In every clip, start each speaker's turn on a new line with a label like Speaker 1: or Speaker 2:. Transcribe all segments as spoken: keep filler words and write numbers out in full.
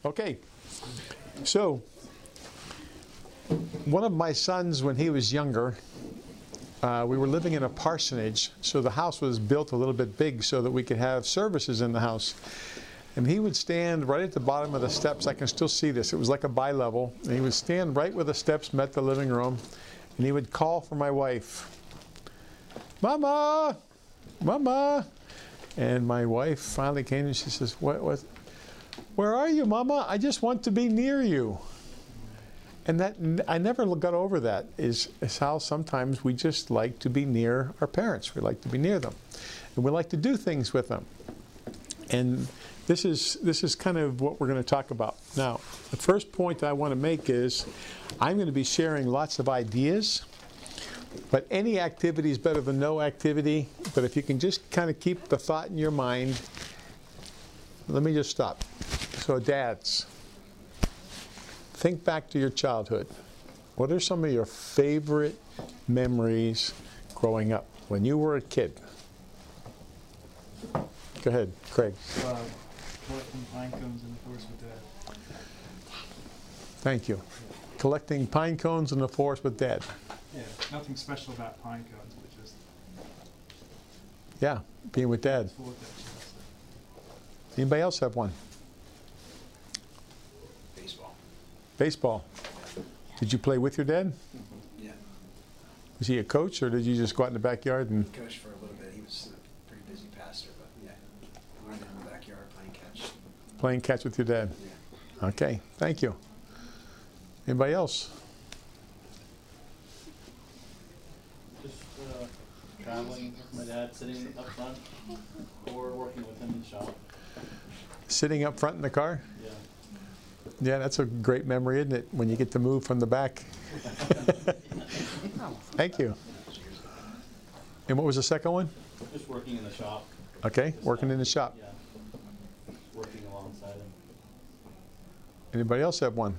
Speaker 1: Okay, so one of my sons, when he was younger, uh, we were living in a parsonage, so the house was built a little bit big so that we could have services in the house. And he would stand right at the bottom of the steps. I can still see this. It was like a bi-level. And he would stand right where the steps met the living room, and he would call for my wife. Mama! Mama! And my wife finally came and she says, what, what? Where are you, Mama? I just want to be near you. And that, I never got over that, is, is how sometimes we just like to be near our parents. We like to be near them. And we like to do things with them. And this is, this is kind of what we're going to talk about. Now, the first point I want to make is I'm going to be sharing lots of ideas. But any activity is better than no activity. But if you can just kind of keep the thought in your mind. Let me just stop. So dads, think back to your childhood. What are some of your favorite memories growing up when you were a kid? Go ahead, Craig.
Speaker 2: Uh, collecting pine cones in the forest with Dad.
Speaker 1: Thank you. Collecting pine cones in the forest with Dad.
Speaker 2: Yeah, nothing special about pine cones, but just
Speaker 1: Yeah, being with Dad.
Speaker 2: full of that.
Speaker 1: Anybody else have one?
Speaker 3: Baseball.
Speaker 1: Baseball. Did you play with your dad?
Speaker 3: Yeah.
Speaker 1: Was he a coach, or did you just go out in the backyard and?
Speaker 3: Coached for a little bit. He was a pretty busy pastor, but yeah, learned in the backyard playing catch.
Speaker 1: Playing catch with your dad?
Speaker 3: Yeah.
Speaker 1: Okay, thank you. Anybody else?
Speaker 4: Just uh, traveling with my dad, sitting up front, or working with him in the shop.
Speaker 1: Sitting up front in the car?
Speaker 4: Yeah.
Speaker 1: Yeah, that's a great memory, isn't it? When you get to move from the back. Thank you. And what was the second one?
Speaker 4: Just working in the shop.
Speaker 1: Okay,
Speaker 4: Just,
Speaker 1: working
Speaker 4: uh,
Speaker 1: in the shop.
Speaker 4: Yeah. Working alongside him.
Speaker 1: Anybody else have one?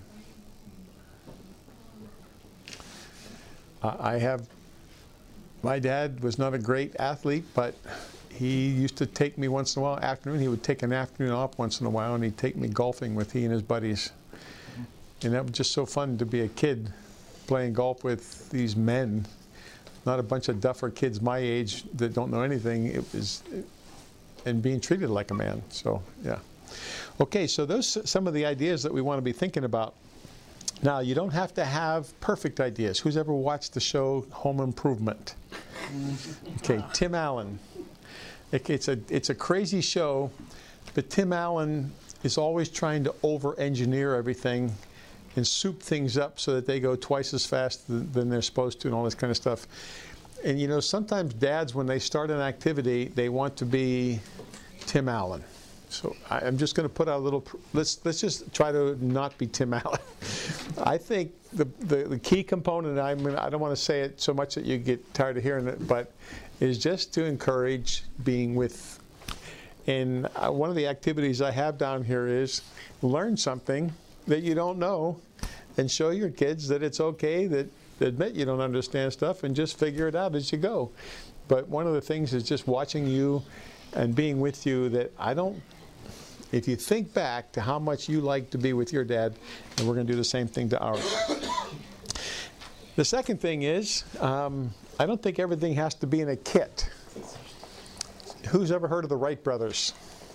Speaker 1: Uh, I have, my dad was not a great athlete, but he used to take me once in a while, afternoon, he would take an afternoon off once in a while, and he'd take me golfing with he and his buddies. And that was just so fun to be a kid playing golf with these men, not a bunch of duffer kids my age that don't know anything. It was, and being treated like a man, so yeah. Okay, so those are some of the ideas that we want to be thinking about. Now, you don't have to have perfect ideas. Who's ever watched the show Home Improvement? Okay, Tim Allen. It's a, it's a crazy show, but Tim Allen is always trying to over-engineer everything and soup things up so that they go twice as fast than, than they're supposed to and all this kind of stuff. And you know, sometimes dads, when they start an activity, they want to be Tim Allen. So I, I'm just going to put out a little, let's, let's just try to not be Tim Allen. I think the, the, the key component, I mean, I don't want to say it so much that you get tired of hearing it, but is just to encourage being with. And uh, one of the activities I have down here is learn something that you don't know and show your kids that it's okay that admit you don't understand stuff and just figure it out as you go. But one of the things is just watching you and being with you that I don't, if you think back to how much you like to be with your dad, and we're going to do the same thing to ours. The second thing is, um, I don't think everything has to be in a kit. Who's ever heard of the Wright brothers?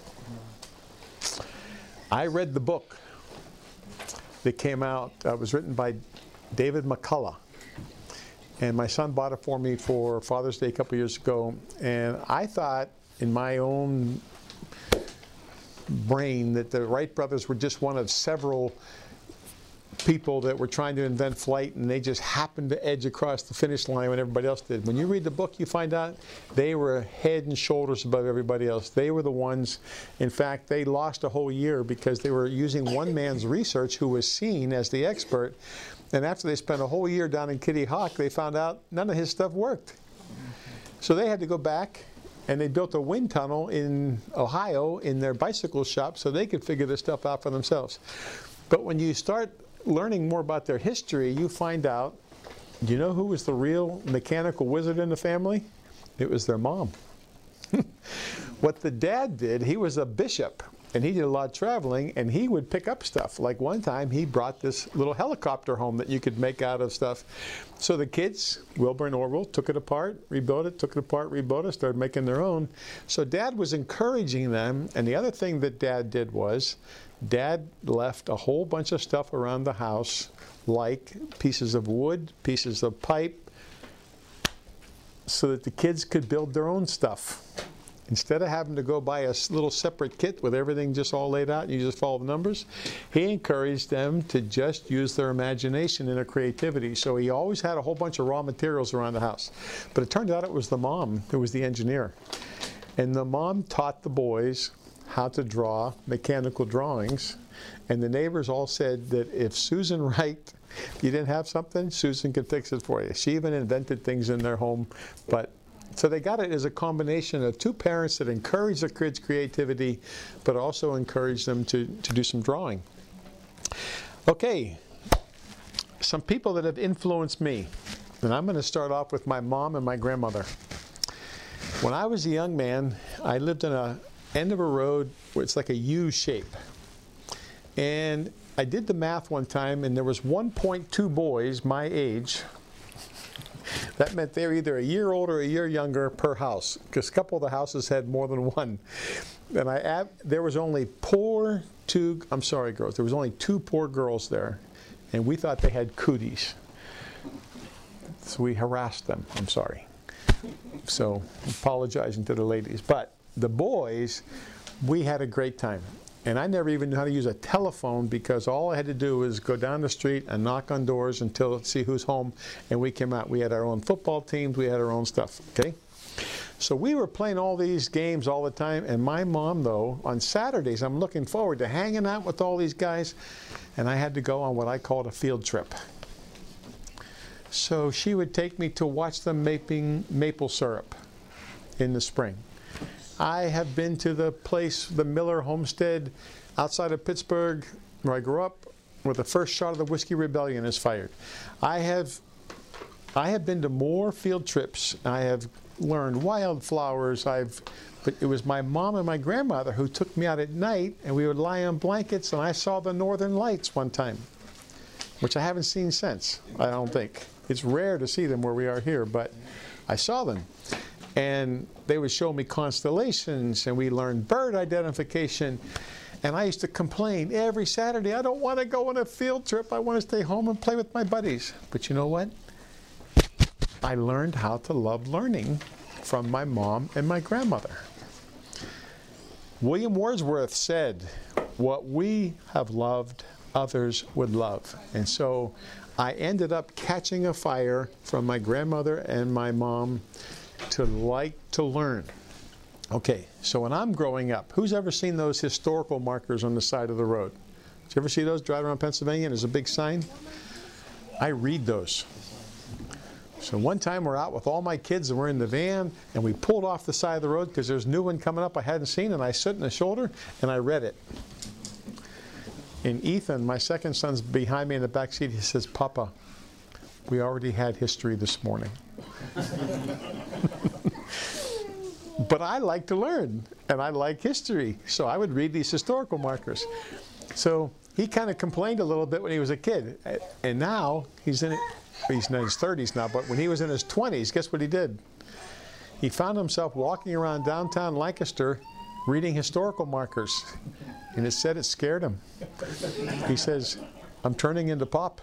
Speaker 1: I read the book that came out. It uh, was written by David McCullough. And my son bought it for me for Father's Day a couple years ago. And I thought in my own brain that the Wright brothers were just one of several people that were trying to invent flight, and they just happened to edge across the finish line when everybody else did. When you read the book, you find out they were head and shoulders above everybody else. They were the ones, in fact, they lost a whole year because they were using one man's research who was seen as the expert, and after they spent a whole year down in Kitty Hawk, they found out none of his stuff worked. So they had to go back, and they built a wind tunnel in Ohio in their bicycle shop so they could figure this stuff out for themselves. But when you start learning more about their history, you find out, do you know who was the real mechanical wizard in the family? It was their mom. What the dad did, he was a bishop, and he did a lot of traveling, and he would pick up stuff. Like one time, he brought this little helicopter home that you could make out of stuff. So the kids, Wilbur and Orville, took it apart, rebuilt it, took it apart, rebuilt it, started making their own. So Dad was encouraging them, and the other thing that Dad did was, Dad left a whole bunch of stuff around the house, like pieces of wood, pieces of pipe, so that the kids could build their own stuff. Instead of having to go buy a little separate kit with everything just all laid out and you just follow the numbers, he encouraged them to just use their imagination and their creativity. So he always had a whole bunch of raw materials around the house. But it turned out it was the mom who was the engineer. And the mom taught the boys how to draw mechanical drawings. And the neighbors all said that if Susan Wright, you didn't have something, Susan could fix it for you. She even invented things in their home. But so they got it as a combination of two parents that encourage their kids' creativity, but also encourage them to, to do some drawing. Okay, some people that have influenced me. And I'm going to start off with my mom and my grandmother. When I was a young man, I lived in a end of a road where it's like a U shape. And I did the math one time, and there was one point two boys my age. That meant they were either a year older or a year younger per house, because a couple of the houses had more than one. And I add, there was only poor two, I'm sorry girls, there was only two poor girls there, and we thought they had cooties. So we harassed them, I'm sorry. So apologizing to the ladies. But the boys, we had a great time. And I never even knew how to use a telephone, because all I had to do was go down the street and knock on doors until see who's home, and we came out. We had our own football teams, we had our own stuff, okay? So we were playing all these games all the time, and my mom, though, on Saturdays, I'm looking forward to hanging out with all these guys, and I had to go on what I called a field trip. So she would take me to watch them making maple syrup in the spring. I have been to the place, the Miller Homestead, outside of Pittsburgh, where I grew up, where the first shot of the Whiskey Rebellion is fired. I have, I have been to more field trips. I have learned wildflowers. I've, but it was my mom and my grandmother who took me out at night, and we would lie on blankets, and I saw the Northern Lights one time, which I haven't seen since, I don't think. It's rare to see them where we are here, but I saw them. And they would show me constellations, and we learned bird identification. And I used to complain every Saturday, I don't want to go on a field trip. I want to stay home and play with my buddies. But you know what? I learned how to love learning from my mom and my grandmother. William Wordsworth said, what we have loved, others would love. And so I ended up catching a fire from my grandmother and my mom to like to learn. Okay, so when I'm growing up, who's ever seen those historical markers on the side of the road? Did you ever see those driving around Pennsylvania and there's a big sign? I read those. So one time we're out with all my kids and we're in the van, and we pulled off the side of the road because there's a new one coming up I hadn't seen, and I sit in the shoulder and I read it. And Ethan, my second son's behind me in the back seat. He says, Papa, we already had history this morning. But I like to learn, and I like history, so I would read these historical markers. So he kind of complained a little bit when he was a kid, and now he's in it. He's in his thirties now, but when he was in his twenties, guess what he did? He found himself walking around downtown Lancaster reading historical markers, and it said it scared him. He says, I'm turning into Pop.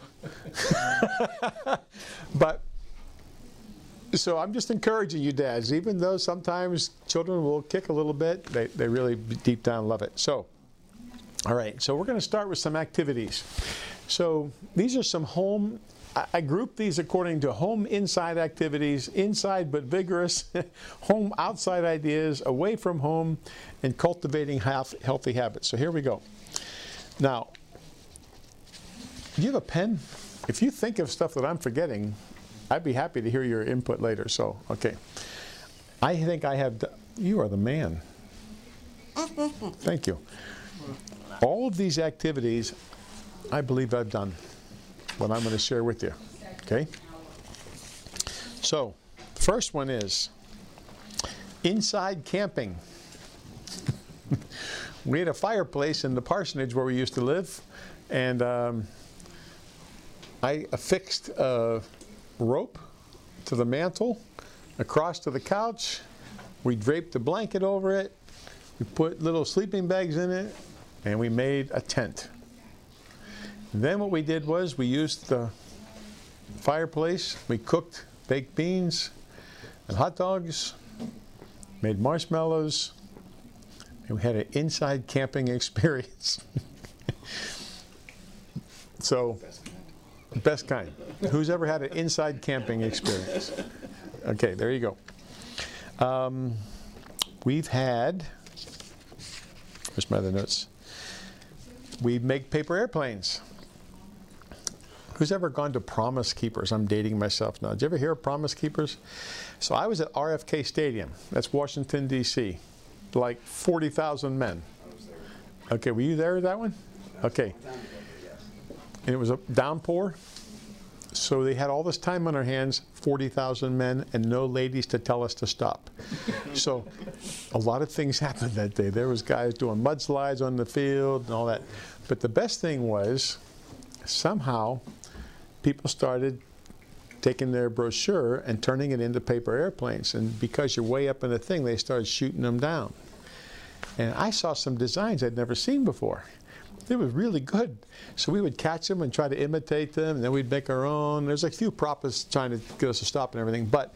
Speaker 1: But so I'm just encouraging you dads, even though sometimes children will kick a little bit, they, they really deep down love it. So, all right, so we're going to start with some activities. So these are some home, I, I grouped these according to home inside activities, inside but vigorous, home outside ideas, away from home, and cultivating health, healthy habits. So here we go. Now, do you have a pen? If you think of stuff that I'm forgetting, I'd be happy to hear your input later. So, okay. I think I have, you are the man. Thank you. All of these activities, I believe I've done, what I'm going to share with you. Okay? So, first one is inside camping. we had a fireplace in the parsonage where we used to live, and um, I affixed a rope to the mantle, across to the couch. We draped a blanket over it. We put little sleeping bags in it, and we made a tent. And then what we did was we used the fireplace. We cooked baked beans and hot dogs, made marshmallows, and we had an inside camping experience. So, best kind. Who's ever had an inside camping experience? Okay, there you go. Um, we've had, where's my other notes? We make paper airplanes. Who's ever gone to Promise Keepers? I'm dating myself now. Did you ever hear of Promise Keepers? So I was at R F K Stadium. That's Washington, D C Like forty thousand men. Okay, were you there at that one? Okay. And it was a downpour. So they had all this time on their hands, forty thousand men, and no ladies to tell us to stop. So a lot of things happened that day. There was guys doing mudslides on the field and all that. But the best thing was, somehow, people started taking their brochure and turning it into paper airplanes. And because you're way up in the thing, they started shooting them down. And I saw some designs I'd never seen before. It was really good. So we would catch them and try to imitate them, and then we'd make our own. There's a few proppers trying to get us to stop and everything. But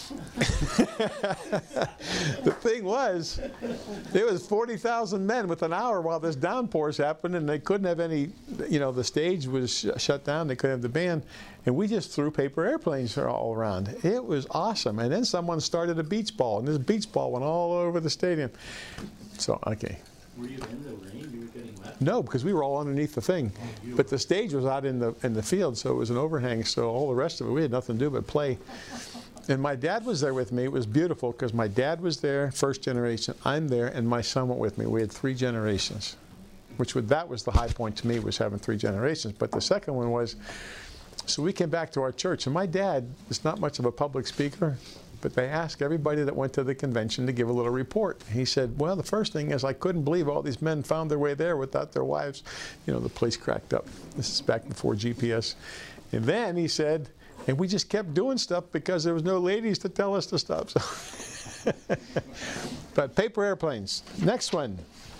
Speaker 1: the thing was, there was forty thousand men with an hour while this downpours happened, and they couldn't have any, you know, the stage was sh shut down. They couldn't have the band. And we just threw paper airplanes all around. It was awesome. And then someone started a beach ball, and this beach ball went all over the stadium. So, okay.
Speaker 4: Were you in the rain? You were getting wet?
Speaker 1: No, because we were all underneath the thing.
Speaker 4: Oh,
Speaker 1: but the stage was out in the in the field, so it was an overhang. So all the rest of it, we had nothing to do but play. And my dad was there with me. It was beautiful because my dad was there, first generation. I'm there, and my son went with me. We had three generations, which would, that was the high point to me, was having three generations. But the second one was, so we came back to our church, and my dad is not much of a public speaker, but they asked everybody that went to the convention to give a little report. He said, well, the first thing is I couldn't believe all these men found their way there without their wives. You know, the place cracked up. This is back before G P S. And then he said, and we just kept doing stuff because there was no ladies to tell us to stop. So but paper airplanes. Next one.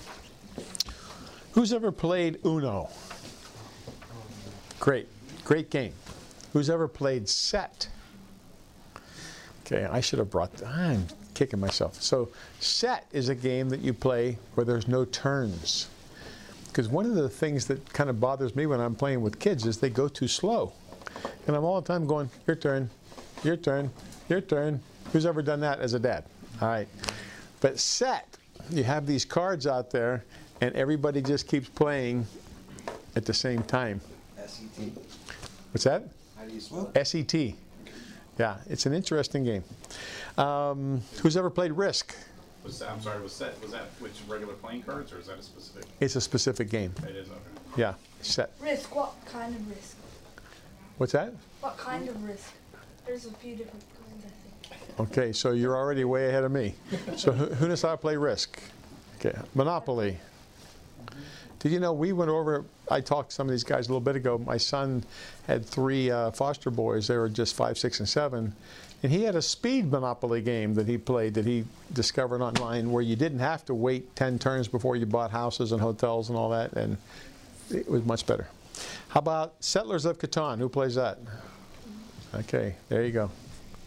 Speaker 1: Who's ever played Uno? Great. Great game. Who's ever played Set? Okay, I should have brought, I'm kicking myself. So Set is a game that you play where there's no turns. Because one of the things that kind of bothers me when I'm playing with kids is they go too slow. And I'm all the time going, your turn, your turn, your turn. Who's ever done that as a dad? All right. But Set, you have these cards out there, and everybody just keeps playing at the same time.
Speaker 3: S E T.
Speaker 1: What's that?
Speaker 3: How do you spell it?
Speaker 1: S E T. Yeah, it's an interesting game. Um, who's ever played Risk?
Speaker 5: Was that, I'm sorry, was Set, was that which regular playing cards, or is that a specific?
Speaker 1: It's a specific game.
Speaker 5: It is, okay.
Speaker 1: Yeah, Set.
Speaker 6: Risk, what kind of risk?
Speaker 1: What's that?
Speaker 6: What kind of risk? There's a few different kinds, I think.
Speaker 1: Okay, so you're already way ahead of me. So who, who knows how to play Risk? Okay, Monopoly. Did you know we went over, I talked to some of these guys a little bit ago. My son had three uh, foster boys. They were just five, six, and seven. And he had a speed Monopoly game that he played that he discovered online where you didn't have to wait ten turns before you bought houses and hotels and all that. And it was much better. How about Settlers of Catan? Who plays that? Okay, there you go.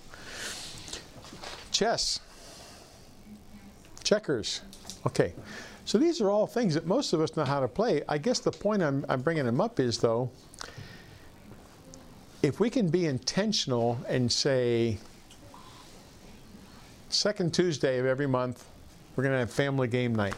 Speaker 1: Chess. Checkers. Okay. So these are all things that most of us know how to play. I guess the point I'm, I'm bringing them up is, though, if we can be intentional and say, second Tuesday of every month, we're going to have family game night.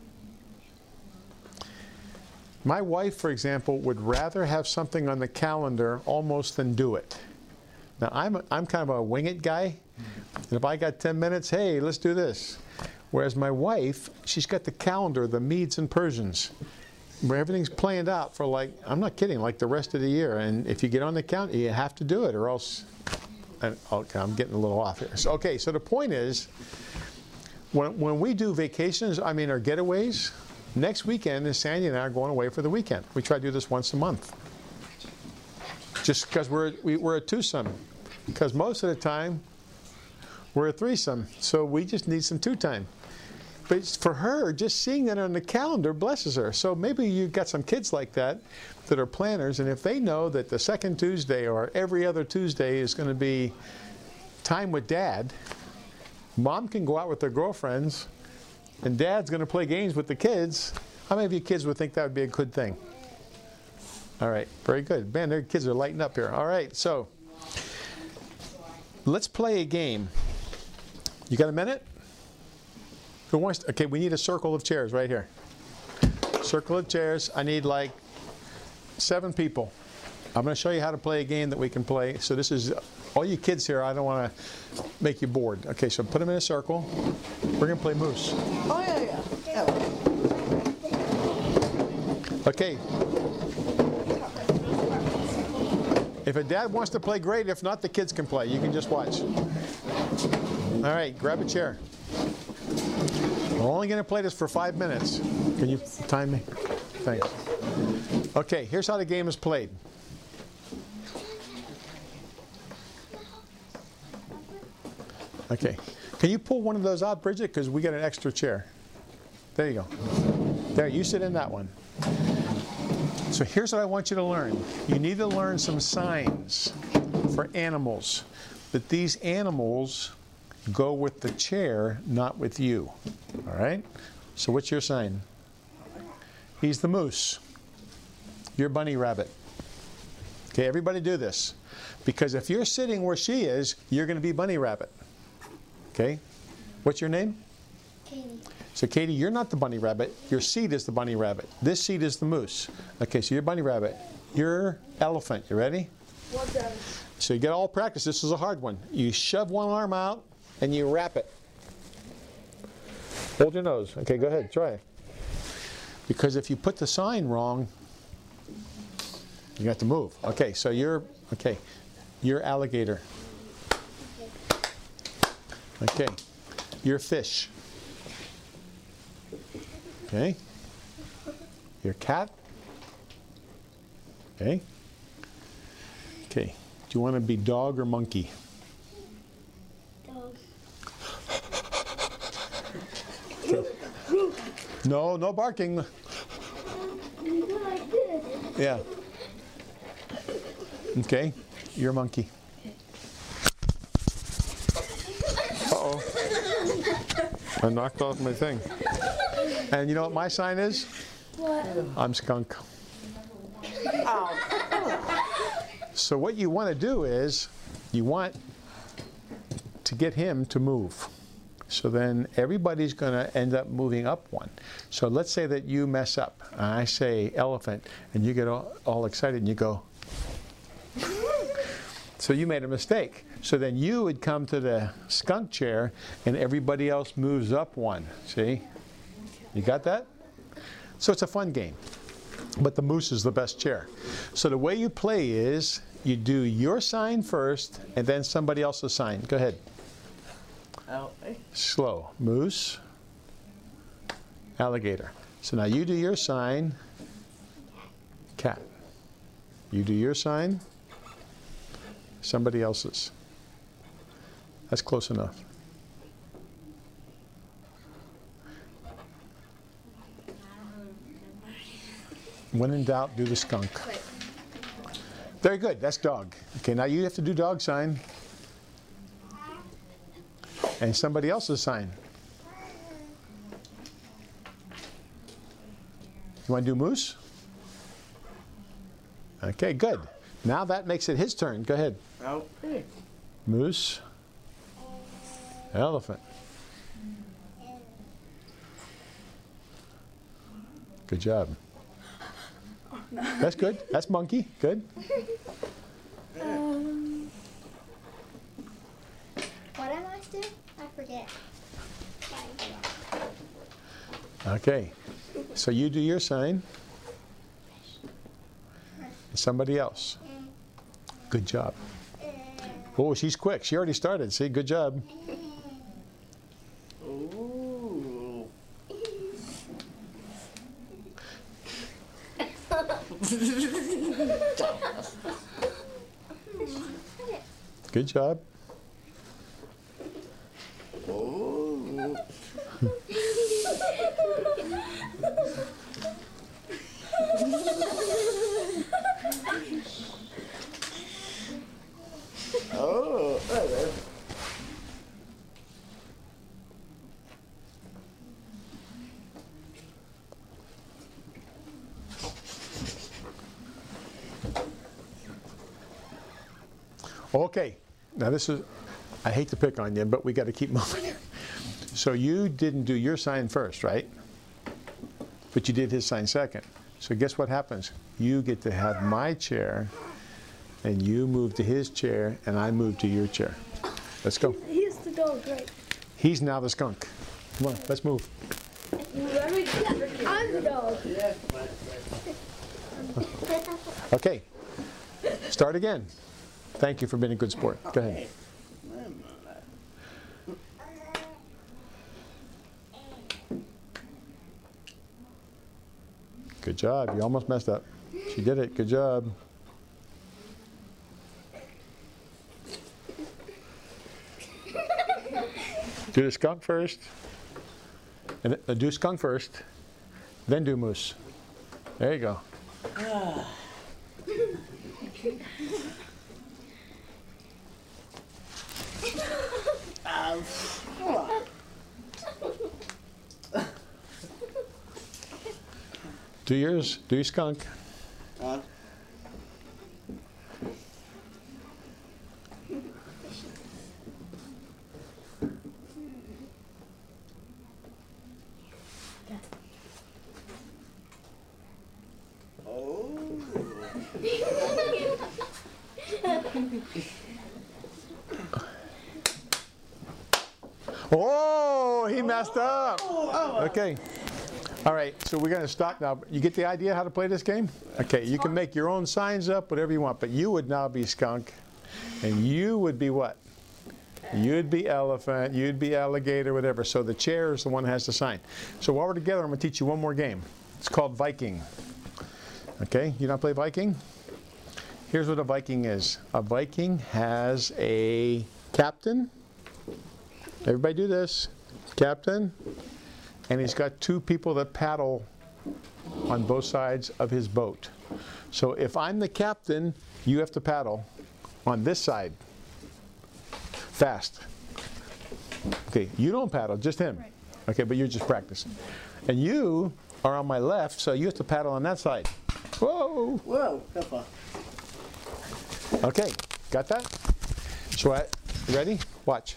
Speaker 1: My wife, for example, would rather have something on the calendar almost than do it. Now, I'm, a, I'm kind of a wing it guy. And if I got ten minutes, hey, let's do this. Whereas my wife, she's got the calendar, the Medes and Persians, where everything's planned out for, like, I'm not kidding, like the rest of the year. And if you get on the calendar, you have to do it, or else, and, okay, I'm getting a little off here. So, okay, so the point is, when, when we do vacations, I mean our getaways, Next weekend is Sandy and I are going away for the weekend. We try to do this once a month. Just because we're, we, we're a twosome. Because most of the time, we're a threesome. So we just need some two time. But it's for her, just seeing that on the calendar blesses her. So maybe you've got some kids like that that are planners, and if they know that the second Tuesday or every other Tuesday is going to be time with Dad, Mom can go out with their girlfriends, and Dad's going to play games with the kids. How many of you kids would think that would be a good thing? All right, very good. Man, their kids are lighting up here. All right, so let's play a game. You got a minute? Who wants to, okay, we need a circle of chairs right here. Circle of chairs. I need like seven people. I'm going to show you how to play a game that we can play. So this is, all you kids here, I don't want to make you bored. Okay, so put them in a circle. We're going to play Moose.
Speaker 7: Oh, yeah, yeah. yeah.
Speaker 1: Okay. If a dad wants to play, great. If not, the kids can play. You can just watch. All right, grab a chair. We're only going to play this for five minutes. Can you time me? Thanks. Okay, here's how the game is played. Okay. Can you pull one of those out, Bridget? Because we got an extra chair. There you go. There, you sit in that one. So here's what I want you to learn. You need to learn some signs for animals. That these animals go with the chair, not with you. All right? So what's your sign? He's the moose. You're bunny rabbit. Okay, everybody do this. Because if you're sitting where she is, you're going to be bunny rabbit. Okay? What's your name?
Speaker 6: Katie.
Speaker 1: So Katie, you're not the bunny rabbit. Your seat is the bunny rabbit. This seat is the moose. Okay, so you're bunny rabbit. You're elephant. You ready?
Speaker 6: Well done.
Speaker 1: So you get all practice. This is a hard one. You shove one arm out and you wrap it. Hold your nose. Okay, go ahead. Try it. Because if you put the sign wrong, you have to move. Okay, so you're, okay, you're alligator. Okay, you're fish. Okay, you're cat. Okay. Okay, do you want to be dog or monkey?
Speaker 6: Dog.
Speaker 1: Okay. No, no barking. Yeah. Okay, you're a monkey. Uh-oh. I knocked off my thing. And you know what my sign is?
Speaker 6: What?
Speaker 1: I'm skunk. So what you want to do is, you want to get him to move. So then everybody's going to end up moving up one. So let's say that you mess up. And I say elephant, and you get all, all excited, and you go. So you made a mistake. So then you would come to the skunk chair, and everybody else moves up one. See? You got that? So it's a fun game. But the moose is the best chair. So the way you play is, you do your sign first, and then somebody else's sign. Go ahead.
Speaker 7: Oh, hey.
Speaker 1: Slow. Moose. Alligator. So now you do your sign. Cat. You do your sign. Somebody else's. That's close enough. When in doubt, do the skunk. Very good. That's dog. Okay, now you have to do dog sign. And somebody else's sign. You want to do moose? Okay, good. Now that makes it his turn. Go ahead.
Speaker 7: Oh, hey.
Speaker 1: Moose. Elephant. Good job. That's good. That's monkey. Good.
Speaker 6: Um, what am I still? I forget.
Speaker 1: Okay. So you do your sign. Somebody else. Good job. Oh, she's quick. She already started. See, good job.
Speaker 7: Ooh.
Speaker 1: Good job.
Speaker 7: Oh. Oh, there.
Speaker 1: Okay, now this is, I hate to pick on you, but we got to keep moving here. So you didn't do your sign first, right? But you did his sign second. So guess what happens? You get to have my chair, and you move to his chair, and I move to your chair. Let's go.
Speaker 6: He's the dog, right?
Speaker 1: He's now the skunk. Come on, let's move.
Speaker 6: I'm the dog.
Speaker 1: Okay, start again. Thank you for being a good sport. Go ahead. Good job. You almost messed up. She did it. Good job. Do the skunk first. And uh, do skunk first. Then do moose. There you go. Do yours. Do your skunk.
Speaker 7: Huh?
Speaker 1: Oh, he messed up. Okay. All right, so we're going to stop now. You get the idea how to play this game? Okay, you can make your own signs up, whatever you want, but you would now be skunk, and you would be what? You'd be elephant, you'd be alligator, whatever. So the chair is the one that has to sign. So while we're together, I'm going to teach you one more game. It's called Viking. Okay, you know how to play Viking? Here's what a Viking is. A Viking has a captain. Everybody do this. Captain. And he's got two people that paddle on both sides of his boat. So if I'm the captain, you have to paddle on this side. Fast. Okay, you don't paddle, just him. Okay, but you're just practicing. And you are on my left, so you have to paddle on that side. Whoa!
Speaker 7: Whoa, Peppa.
Speaker 1: Okay, got that? So, I, ready? Watch.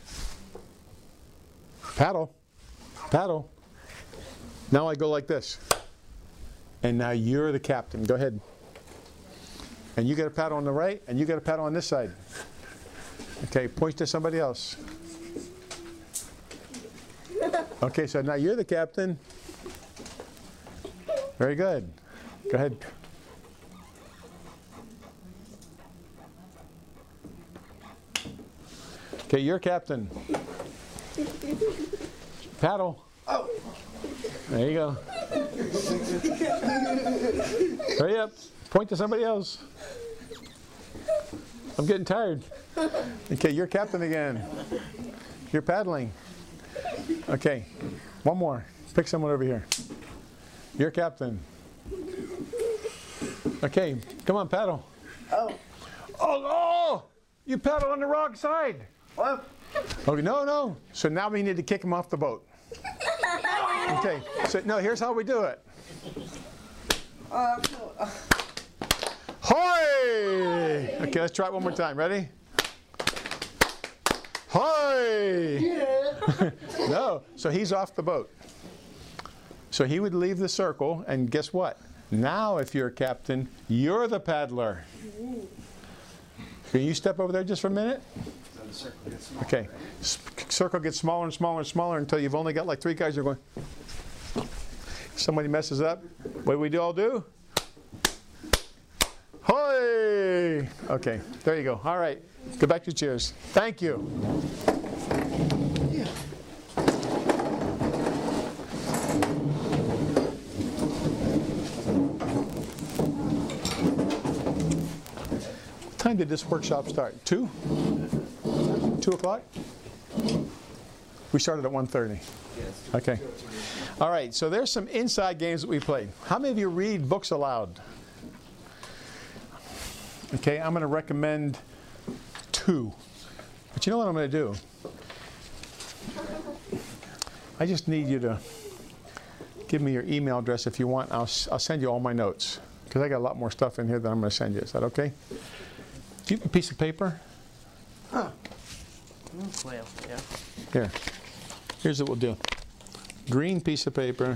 Speaker 1: Paddle. Paddle. Now I go like this. And now you're the captain. Go ahead. And you got a paddle on the right, and you got a paddle on this side. Okay, point to somebody else. Okay, so now you're the captain. Very good. Go ahead. Okay, you're captain. Paddle.
Speaker 7: Oh.
Speaker 1: There you go. Hurry up. Point to somebody else. I'm getting tired. Okay, you're captain again. You're paddling. Okay, one more. Pick someone over here. You're captain. Okay, come on, paddle.
Speaker 7: Oh.
Speaker 1: Oh, oh! You paddle on the wrong side.
Speaker 7: What?
Speaker 1: Okay, no, no. So now we need to kick him off the boat. Okay, so no, here's how we do it.
Speaker 7: Uh,
Speaker 1: Hoy! Okay, let's try it one more time. Ready? Hoy!
Speaker 7: yeah.
Speaker 1: No, so he's off the boat. So he would leave the circle, and guess what? Now, if you're a captain, you're the paddler. Can you step over there just for a minute?
Speaker 3: So the circle gets smaller,
Speaker 1: Okay.
Speaker 3: right?
Speaker 1: S- circle gets smaller and smaller and smaller until you've only got like three guys who are going. Somebody messes up. What do we do all do? Hoy! Okay, there you go. All right. Go back to your chairs. Thank you. time did this workshop start? Two? Two o'clock? We started at one thirty. Okay. All right, so there's some inside games that we played. How many of you read books aloud? Okay, I'm going to recommend two. But you know what I'm going to do? I just need you to give me your email address if you want. I'll, I'll send you all my notes, because I got a lot more stuff in here that I'm going to send you. Is that okay? Do you have a piece of paper?
Speaker 7: Huh. Well, yeah.
Speaker 1: Here. Here's what we'll do. Green piece of paper.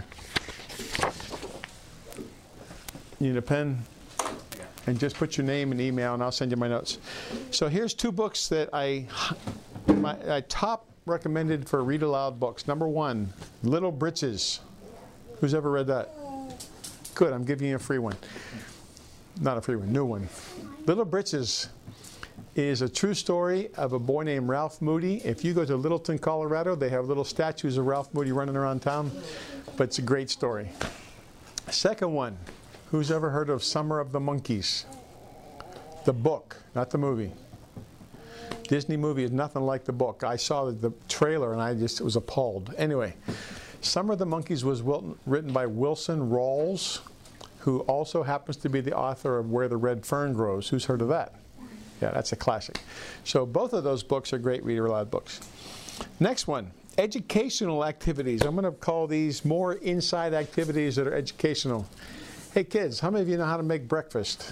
Speaker 1: You need a pen? And just put your name and email, and I'll send you my notes. So here's two books that I, my, I top recommended for read aloud books. Number one, Little Britches. Who's ever read that? Good, I'm giving you a free one. Not a free one, new one. Little Britches is a true story of a boy named Ralph Moody. If you go to Littleton, Colorado, they have little statues of Ralph Moody running around town. But it's a great story. Second one, who's ever heard of Summer of the Monkeys? The book, not the movie. Disney movie is nothing like the book. I saw the trailer and I just was appalled. Anyway, Summer of the Monkeys was written by Wilson Rawls, who also happens to be the author of Where the Red Fern Grows. Who's heard of that? Yeah, that's a classic. So both of those books are great read aloud books. Next one, educational activities. I'm going to call these more inside activities that are educational. Hey kids, how many of you know how to make breakfast?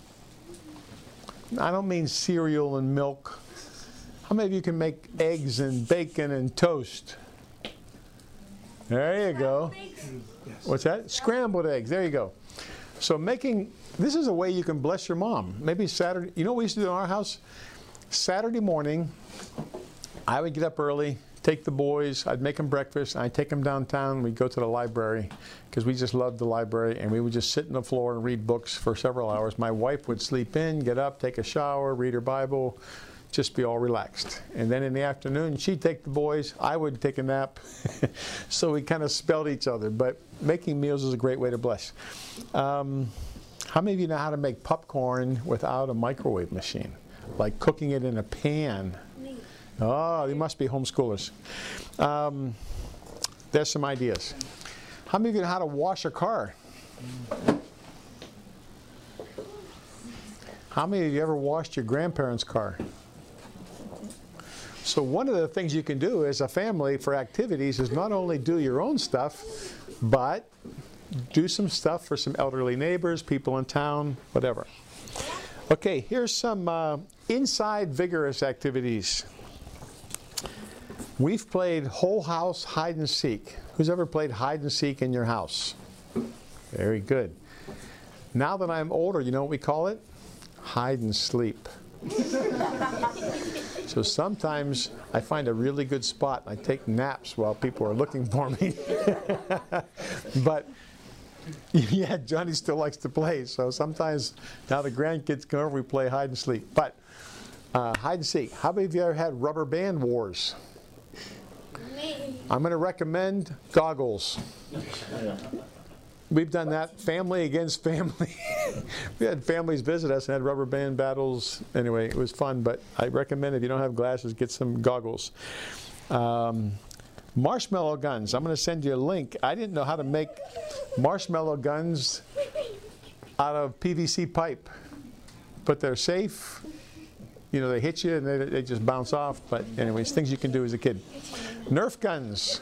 Speaker 1: I don't mean cereal and milk. How many of you can make eggs and bacon and toast? There you go. What's that? Scrambled eggs. There you go. So making, this is a way you can bless your mom. Maybe Saturday, you know what we used to do in our house? Saturday morning, I would get up early, take the boys, I'd make them breakfast, and I'd take them downtown, we'd go to the library, because we just loved the library, and we would just sit on the floor and read books for several hours. My wife would sleep in, get up, take a shower, read her Bible, just be all relaxed. And then in the afternoon, she'd take the boys, I would take a nap. So we kind of spelled each other. But making meals is a great way to bless. Um, how many of you know how to make popcorn without a microwave machine? Like cooking it in a pan. Oh, you must be homeschoolers. Um, there's some ideas. How many of you know how to wash a car? How many of you ever washed your grandparents' car? So one of the things you can do as a family for activities is not only do your own stuff, but do some stuff for some elderly neighbors, people in town, whatever. Okay, here's some uh, inside vigorous activities. We've played whole house hide and seek. Who's ever played hide and seek in your house? Very good. Now that I'm older, you know what we call it? Hide and sleep. So sometimes I find a really good spot and I take naps while people are looking for me. But yeah, Johnny still likes to play. So sometimes now the grandkids come over, we play hide and sleep. But uh, hide and seek. How many of you ever had rubber band wars? I'm going to recommend goggles. We've done that family against family. We had families visit us and had rubber band battles. Anyway, it was fun, but I recommend if you don't have glasses, get some goggles. Um, marshmallow guns. I'm going to send you a link. I didn't know how to make marshmallow guns out of P V C pipe, but they're safe. You know, they hit you and they, they just bounce off. But anyways, things you can do as a kid. Nerf guns.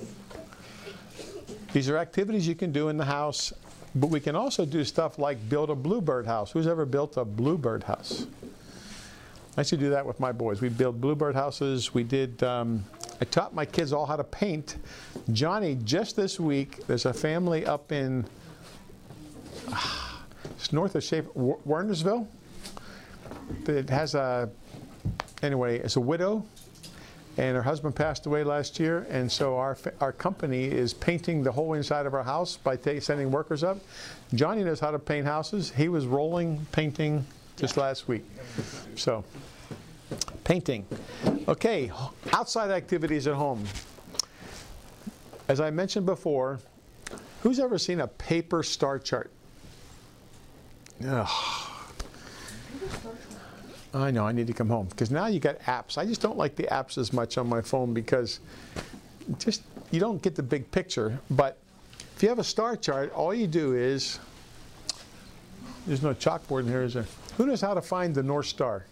Speaker 1: These are activities you can do in the house, but we can also do stuff like build a bluebird house. Who's ever built a bluebird house? I used to do that with my boys. We built bluebird houses. We did, um, I taught my kids all how to paint. Johnny, just this week, there's a family up in, uh, it's north of Schaefer, Wernersville. It has a, anyway, it's a widow. And her husband passed away last year, and so our our company is painting the whole inside of our house by sending workers up. Johnny knows how to paint houses. He was rolling painting just last week. So, painting. Okay, outside activities at home. As I mentioned before, who's ever seen a paper star chart? Ugh. I know, I need to come home, because now you got apps. I just don't like the apps as much on my phone because just, you don't get the big picture. But if you have a star chart, all you do is, there's no chalkboard in here, is there? Who knows how to find the North Star?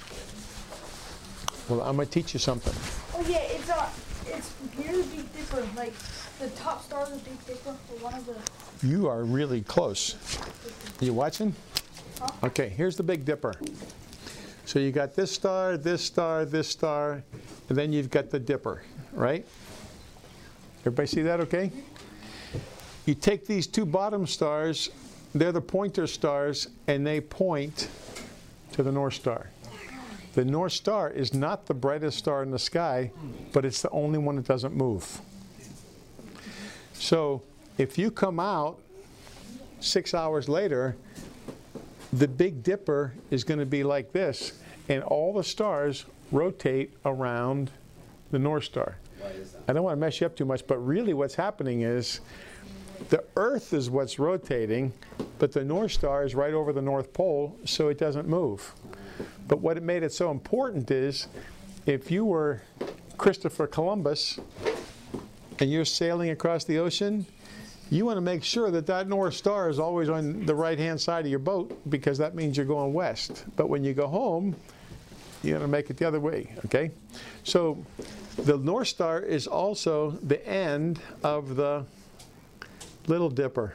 Speaker 1: Well, I'm going to teach you something.
Speaker 6: Oh yeah, it's uh, it's near the Big Dipper. Like the top star of the Big Dipper, or one of the.
Speaker 1: You are really close. You watching?
Speaker 6: Huh?
Speaker 1: Okay, here's the Big Dipper. So you got this star, this star, this star, and then you've got the Dipper, right? Everybody see that okay? You take these two bottom stars, they're the pointer stars, and they point to the North Star. The North Star is not the brightest star in the sky, but it's the only one that doesn't move. So if you come out six hours later, the Big Dipper is going to be like this, and all the stars rotate around the North Star.
Speaker 3: Why is that?
Speaker 1: I don't want to mess you up too much, but really what's happening is the Earth is what's rotating, but the North Star is right over the North Pole, so it doesn't move. But what it made it so important is, if you were Christopher Columbus and you're sailing across the ocean, you want to make sure that that North Star is always on the right-hand side of your boat, because that means you're going west. But when you go home, you got to make it the other way, okay? So the North Star is also the end of the Little Dipper.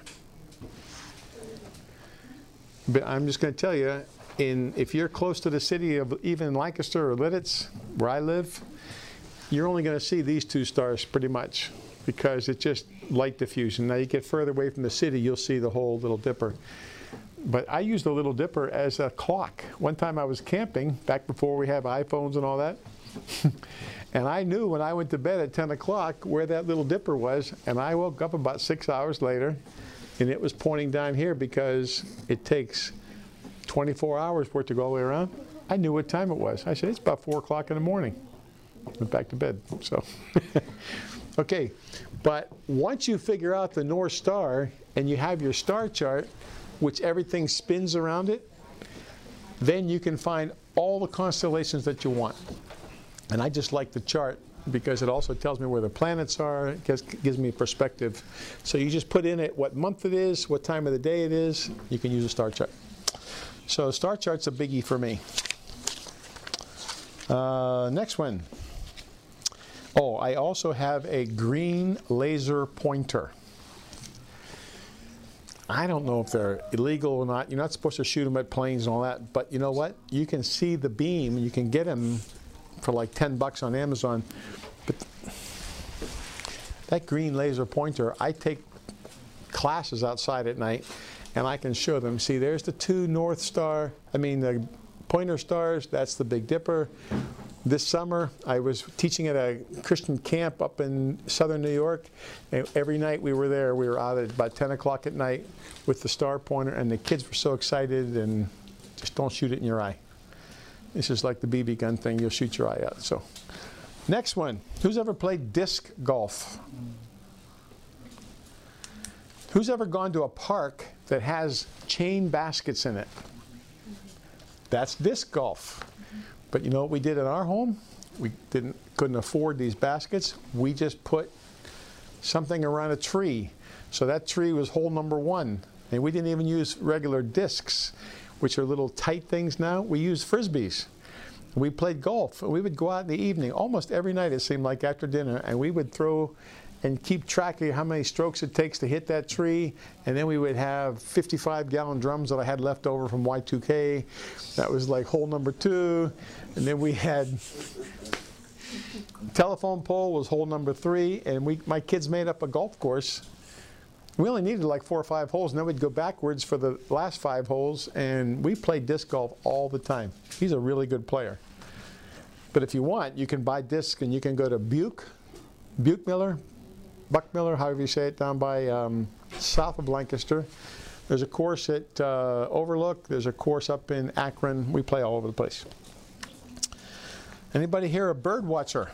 Speaker 1: But I'm just going to tell you, in, if you're close to the city of even Lancaster or Lidditz, where I live, you're only going to see these two stars pretty much, because it's just light diffusion. Now you get further away from the city, you'll see the whole Little Dipper. But I use the Little Dipper as a clock. One time I was camping, back before we have iPhones and all that, and I knew when I went to bed at ten o'clock where that Little Dipper was, and I woke up about six hours later, and it was pointing down here, because it takes twenty-four hours for it to go all the way around. I knew what time it was. I said, it's about four o'clock in the morning. Went back to bed, so. Okay, but once you figure out the North Star and you have your star chart, which everything spins around it, then you can find all the constellations that you want. And I just like the chart because it also tells me where the planets are. It gives, gives me perspective. So you just put in it what month it is, what time of the day it is. You can use a star chart. So star chart's a biggie for me. Uh, next one. Oh, I also have a green laser pointer. I don't know if they're illegal or not. You're not supposed to shoot them at planes and all that, but you know what? You can see the beam. You can get them for like ten bucks on Amazon. But that green laser pointer, I take classes outside at night, and I can show them. See, there's the two North Star, I mean the pointer stars. That's the Big Dipper. This summer, I was teaching at a Christian camp up in southern New York. And every night we were there, we were out at about ten o'clock at night with the star pointer, and the kids were so excited, and just don't shoot it in your eye. This is like the B B gun thing, you'll shoot your eye out. So, next one. Who's ever played disc golf? Who's ever gone to a park that has chain baskets in it? That's disc golf. But you know what we did in our home? We didn't, couldn't afford these baskets. We just put something around a tree. So that tree was hole number one. And we didn't even use regular discs, which are little tight things now. We used Frisbees. We played golf. We would go out in the evening, almost every night it seemed like after dinner, and we would throw and keep track of how many strokes it takes to hit that tree. And then we would have fifty-five gallon drums that I had left over from Y two K. That was like hole number two. And then we had telephone pole was hole number three. And we, my kids made up a golf course. We only needed like four or five holes, and then we'd go backwards for the last five holes. And we played disc golf all the time. He's a really good player. But if you want, you can buy discs, and you can go to Buick, Buick Miller, Buckmiller, however you say it, down by um, south of Lancaster. There's a course at uh, Overlook. There's a course up in Akron. We play all over the place. Anybody here a bird watcher?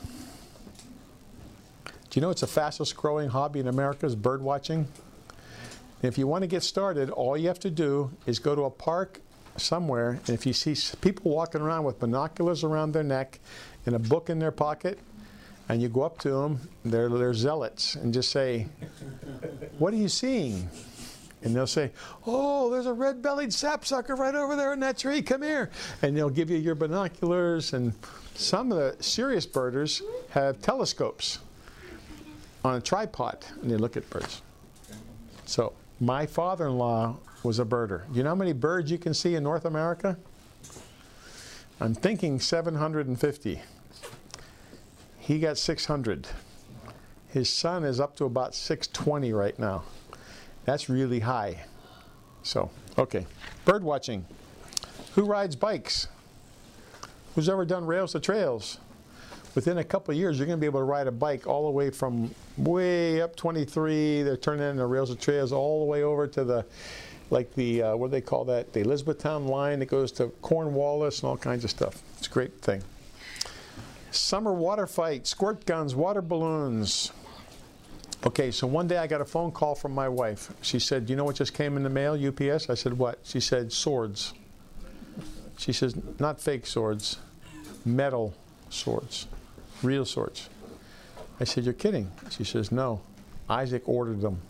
Speaker 1: Do you know it's the fastest growing hobby in America is bird watching? If you want to get started, all you have to do is go to a park somewhere, and if you see s- people walking around with binoculars around their neck and a book in their pocket, and you go up to them, they're, they're zealots, and just say, "What are you seeing?" And they'll say, "Oh, there's a red-bellied sapsucker right over there in that tree. Come here." And they'll give you your binoculars. And some of the serious birders have telescopes on a tripod, and they look at birds. So my father-in-law was a birder. Do you know how many birds you can see in North America? I'm thinking seven hundred fifty. He got six hundred. His son is up to about six twenty right now. That's really high. So, okay. Bird watching. Who rides bikes? Who's ever done Rails to Trails? Within a couple of years, you're going to be able to ride a bike all the way from way up twenty-three. They're turning into Rails to Trails all the way over to the, like the, uh, what do they call that? The Elizabethtown line that goes to Cornwallis and all kinds of stuff. It's a great thing. Summer water fight, squirt guns, water balloons. Okay, so one day I got a phone call from my wife. She said, "Do you know what just came in the mail, U P S?" I said, "What?" She said, "Swords." She says, "Not fake swords, metal swords, real swords." I said, "You're kidding." She says, "No, Isaac ordered them."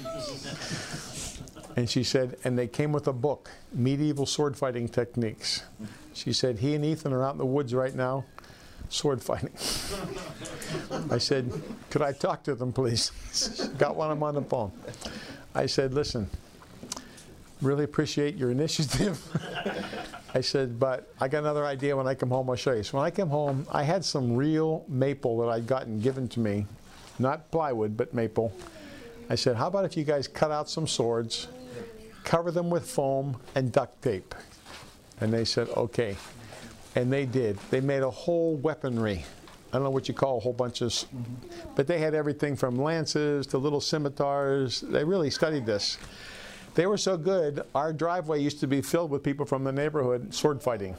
Speaker 1: And she said, "And they came with a book, Medieval Sword Fighting Techniques." She said, "He and Ethan are out in the woods right now, sword fighting." I said, "Could I talk to them, please?" Got one of them on the phone. I said, "Listen, really appreciate your initiative." I said, "But I got another idea. When I come home, I'll show you." So when I came home, I had some real maple that I'd gotten given to me, not plywood, but maple. I said, "How about if you guys cut out some swords, cover them with foam and duct tape?" And they said, "Okay." And they did. They made a whole weaponry. I don't know what you call a whole bunch of, s- but they had everything from lances to little scimitars. They really studied this. They were so good, our driveway used to be filled with people from the neighborhood sword fighting.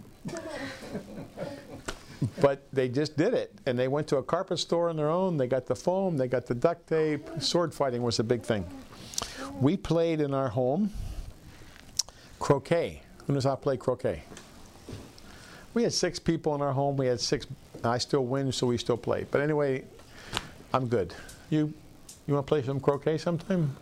Speaker 1: But they just did it. And they went to a carpet store on their own. They got the foam, they got the duct tape. Sword fighting was a big thing. We played in our home croquet. Who knows how to play croquet? We had six people in our home. We had six. I still win, so we still play. But anyway, I'm good. You, you want to play some croquet sometime?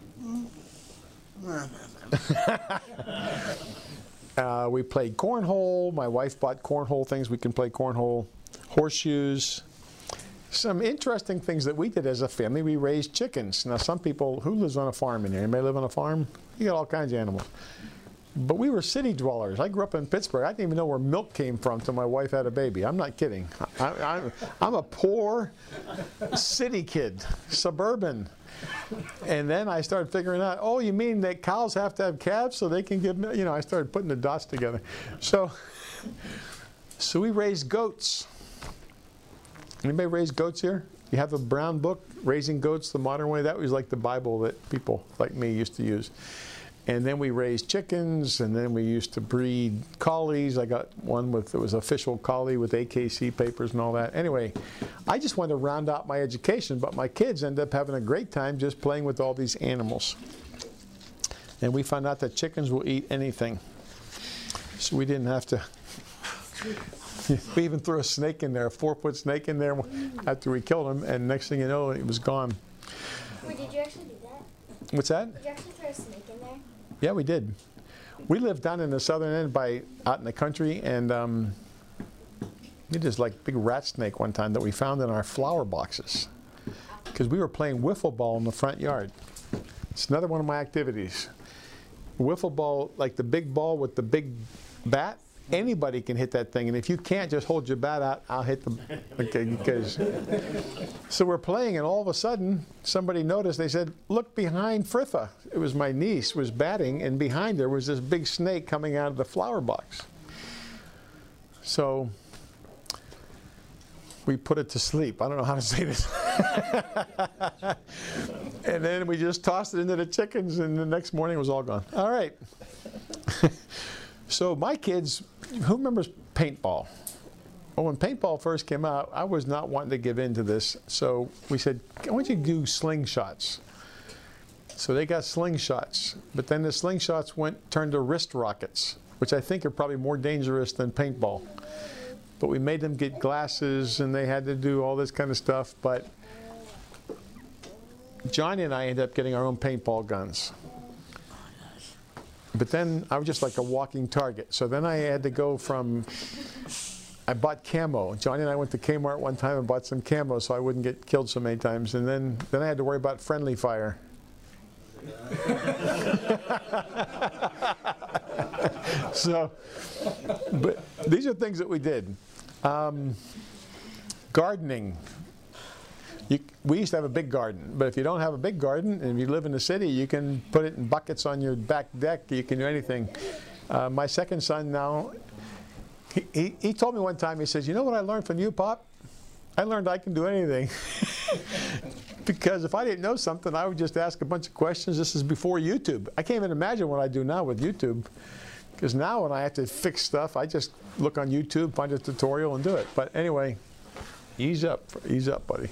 Speaker 1: uh, we played cornhole. My wife bought cornhole things. We can play cornhole. Horseshoes. Some interesting things that we did as a family. We raised chickens. Now, some people, who lives on a farm in here? Anybody live on a farm? You got all kinds of animals. But we were city dwellers. I grew up in Pittsburgh. I didn't even know where milk came from till my wife had a baby. I'm not kidding. I, I, I'm a poor city kid, suburban. And then I started figuring out, oh, you mean that cows have to have calves so they can give milk? You know, I started putting the dots together. So, so we raised goats. Anybody raise goats here? You have a brown book, Raising Goats the Modern Way? That was like the Bible that people like me used to use. And then we raised chickens, and then we used to breed collies. I got one with, it was official collie with A K C papers and all that. Anyway, I just wanted to round out my education, but my kids ended up having a great time just playing with all these animals. And we found out that chickens will eat anything. So we didn't have to, we even threw a snake in there, a four-foot snake in there after we killed him, and next thing you know, it was gone.
Speaker 8: Wait, did you actually do that?
Speaker 1: What's that?
Speaker 8: Did you actually throw a snake in there?
Speaker 1: Yeah, we did. We lived down in the southern end, by out in the country, and um, we did this like big rat snake one time that we found in our flower boxes because we were playing wiffle ball in the front yard. It's another one of my activities. Wiffle ball, like the big ball with the big bat. Anybody can hit that thing, and if you can't, just hold your bat out. I'll hit the. Okay, because. So we're playing, and all of a sudden, somebody noticed. They said, "Look behind Fritha." It was my niece was batting, and behind her was this big snake coming out of the flower box. So we put it to sleep. I don't know how to say this. And then we just tossed it into the chickens, and the next morning it was all gone. All right. So my kids, who remembers paintball? Well, when paintball first came out, I was not wanting to give in to this. So we said, "I want you to do slingshots." So they got slingshots. But then the slingshots went turned to wrist rockets. which I think are probably more dangerous than paintball. But we made them get glasses, and they had to do all this kind of stuff. But Johnny and I ended up getting our own paintball guns. But then I was just like a walking target. So then I had to go from, I bought camo. Johnny and I went to Kmart one time and bought some camo so I wouldn't get killed so many times. And then, then I had to worry about friendly fire. So, but these are things that we did. Um, gardening. You, we used to have a big garden, but if you don't have a big garden and you live in the city, you can put it in buckets on your back deck. You can do anything. Uh, my second son now, he, he, he told me one time, he says, you know what I learned from you, Pop? I learned I can do anything. Because if I didn't know something, I would just ask a bunch of questions. This is before YouTube. I can't even imagine what I do now with YouTube. Because now when I have to fix stuff, I just look on YouTube, find a tutorial, and do it. But anyway, ease up, ease up, buddy.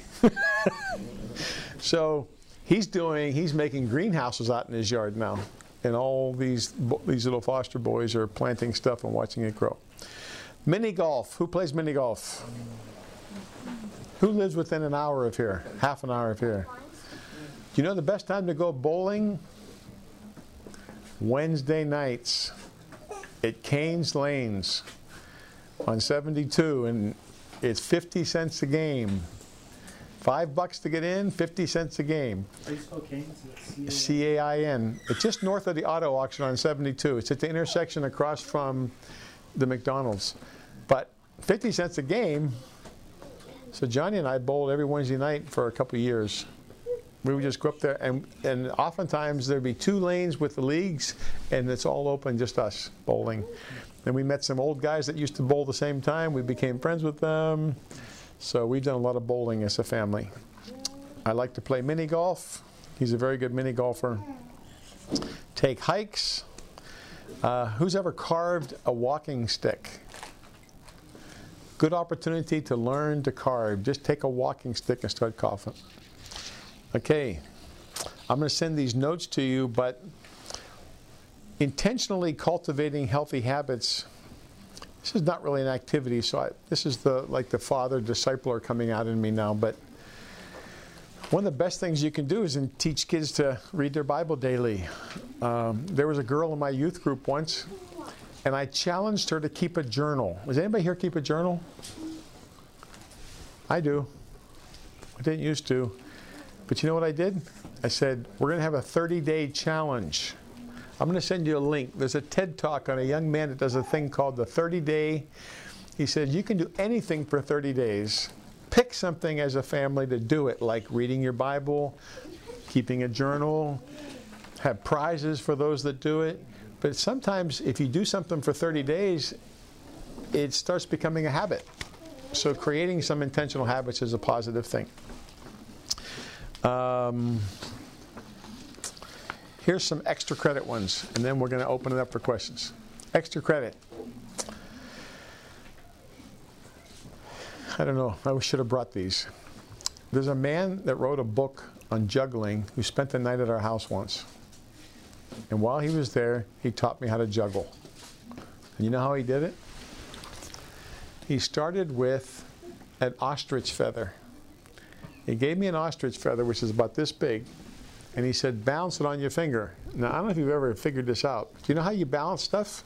Speaker 1: So he's doing, he's making greenhouses out in his yard now. And all these, these little foster boys are planting stuff and watching it grow. Mini golf. Who plays mini golf? Who lives within an hour of here? Half an hour of here. Do you know the best time to go bowling? Wednesday nights at Canes Lanes on seventy-two, and it's fifty cents a game. Five bucks to get in, fifty cents a game.
Speaker 2: How do you spell Canes?
Speaker 1: C A I N. It's just north of the auto auction on seventy-two. It's at the intersection across from the McDonald's. But fifty cents a game. So Johnny and I bowled every Wednesday night for a couple of years. We would just go up there, and, and oftentimes there'd be two lanes with the leagues, and it's all open, just us bowling. And we met some old guys that used to bowl the same time. We became friends with them. So we've done a lot of bowling as a family. I like to play mini golf. He's a very good mini golfer. Take hikes. Uh, who's ever carved a walking stick? Good opportunity to learn to carve. Just take a walking stick and start coughing. Okay, I'm going to send these notes to you, but intentionally cultivating healthy habits, this is not really an activity, so I, this is the like the father discipler coming out in me now, but one of the best things you can do is in teach kids to read their Bible daily. Um, there was a girl in my youth group once, and I challenged her to keep a journal. Does anybody here keep a journal? I do. I didn't used to. But you know what I did? I said, we're going to have a thirty-day challenge. I'm going to send you a link. There's a TED Talk on a young man that does a thing called the thirty-day. He said, you can do anything for thirty days. Pick something as a family to do it, like reading your Bible, keeping a journal, have prizes for those that do it. But sometimes if you do something for thirty days, it starts becoming a habit. So creating some intentional habits is a positive thing. Um, here's some extra credit ones, and then we're going to open it up for questions. Extra credit. I don't know. I should have brought these. There's a man that wrote a book on juggling who spent the night at our house once. And while he was there, he taught me how to juggle. And you know how he did it? He started with an ostrich feather. He gave me an ostrich feather, which is about this big, and he said, balance it on your finger. Now, I don't know if you've ever figured this out. Do you know how you balance stuff?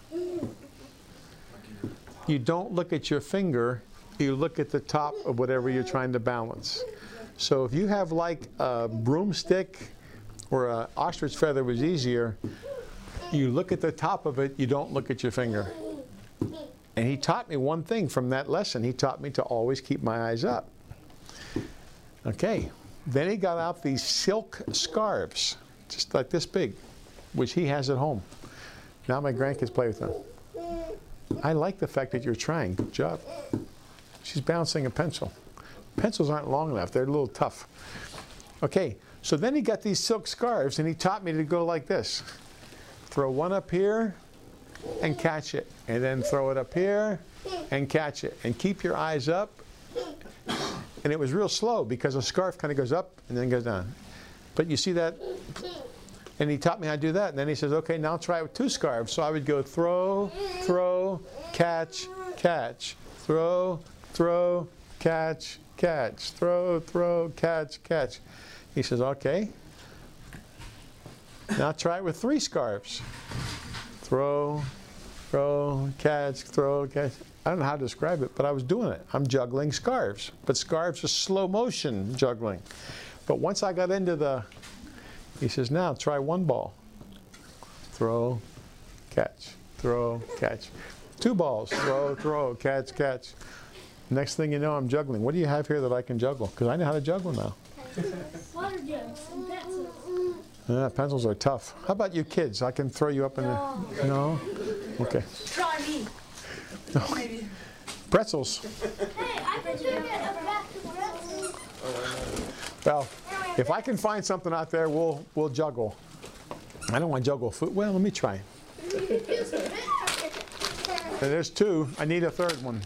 Speaker 1: You don't look at your finger, you look at the top of whatever you're trying to balance. So if you have like a broomstick or an ostrich feather was easier, you look at the top of it, you don't look at your finger. And he taught me one thing from that lesson. He taught me to always keep my eyes up. Okay, then he got out these silk scarves, just like this big, which he has at home. Now my grandkids play with them. I like the fact that you're trying. Good job. She's balancing a pencil. Pencils aren't long enough. They're a little tough. Okay, so then he got these silk scarves, and he taught me to go like this. Throw one up here and catch it, and then throw it up here and catch it, and keep your eyes up. And it was real slow because a scarf kind of goes up and then goes down. But you see that? And he taught me how to do that. And then he says, okay, now try it with two scarves. So I would go throw, throw, catch, catch, throw, throw, catch, catch, throw, throw, catch, catch. He says, okay. Now try it with three scarves. Throw, throw, catch, throw, catch. I don't know how to describe it, but I was doing it. I'm juggling scarves. But scarves are slow motion juggling. But once I got into the, he says, now try one ball. Throw, catch, throw, catch. Two balls, throw, throw, catch, catch. Next thing you know, I'm juggling. What do you have here that I can juggle? Because I know how to juggle now.
Speaker 6: Water jugs and pencils.
Speaker 1: Yeah, pencils are tough. How about you kids? I can throw you up in
Speaker 6: No.
Speaker 1: the... No? Okay.
Speaker 6: Try me. Maybe.
Speaker 1: Pretzels.
Speaker 8: Hey, I can do it a back to breakfast.
Speaker 1: Well, if I can find something out there, we'll, we'll juggle. I don't want to juggle food. Well, let me try. And there's two. I need a third one.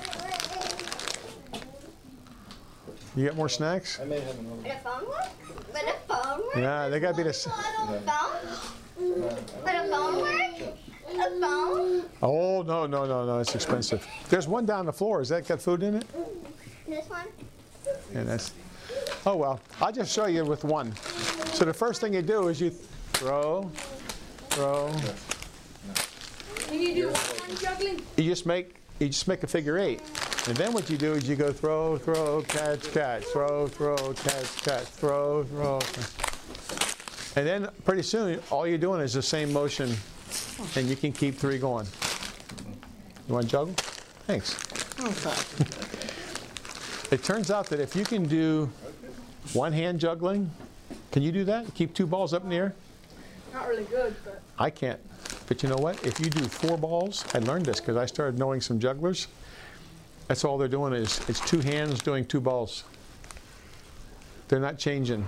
Speaker 1: You got more snacks?
Speaker 4: I may have another.
Speaker 8: Would a phone work? Would a phone work?
Speaker 1: Yeah, they got to be the same.
Speaker 8: Little phone? Would a phone work? A phone?
Speaker 1: Oh, no, no, no, no. It's expensive. There's one down the floor. Has that got food in it?
Speaker 8: This one?
Speaker 1: Yeah, that's... Oh, well. I'll just show you with one. So the first thing you do is you throw, throw.
Speaker 6: Can you do one juggling?
Speaker 1: You just make, you just make a figure eight. And then what you do is you go throw, throw, catch, catch, throw, throw, catch, catch, throw, throw. And then pretty soon, all you're doing is the same motion, and you can keep three going. You want to juggle? Thanks. It turns out that if you can do one-hand juggling, can you do that? Keep two balls up in the air?
Speaker 6: Not really good, but
Speaker 1: I can't. But you know what? If you do four balls, I learned this because I started knowing some jugglers. That's all they're doing is it's two hands doing two balls. They're not changing.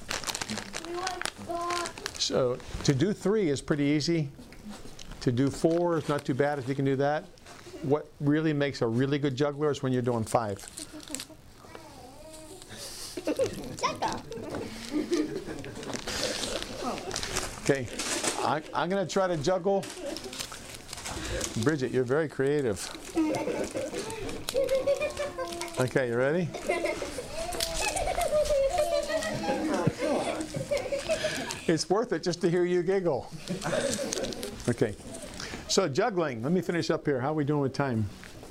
Speaker 1: So to do three is pretty easy. To do four is not too bad if you can do that. What really makes a really good juggler is when you're doing five. Okay, I, I'm going to try to juggle. Bridget, you're very creative. Okay, you ready? It's worth it just to hear you giggle. Okay, so juggling. Let me finish up here. How are we doing with time?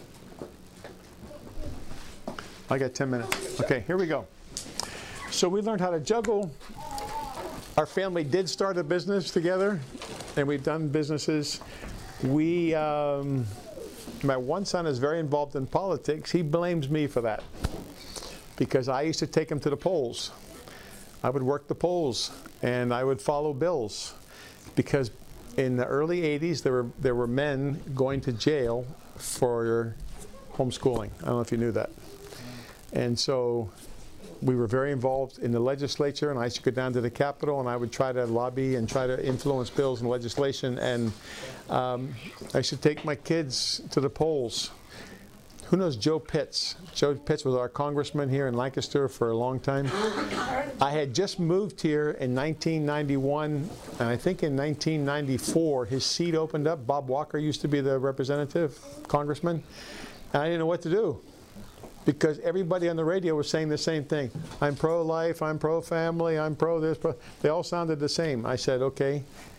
Speaker 1: I got ten minutes. Okay, here we go. So we learned how to juggle. Our family did start a business together, and we've done businesses. We, um, my one son is very involved in politics. He blames me for that because I used to take him to the polls. I would work the polls, and I would follow bills because in the early eighties, there were, there were men going to jail for homeschooling. I don't know if you knew that. And so we were very involved in the legislature, and I used to go down to the Capitol, and I would try to lobby and try to influence bills and legislation. And um, I used to take my kids to the polls. Who knows Joe Pitts? Joe Pitts was our congressman here in Lancaster for a long time. I had just moved here in nineteen ninety-one, and I think in nineteen ninety-four, his seat opened up. Bob Walker used to be the representative, congressman, and I didn't know what to do. Because everybody on the radio was saying the same thing. I'm pro-life, I'm pro-family, I'm pro-this, pro they all sounded the same. I said, okay.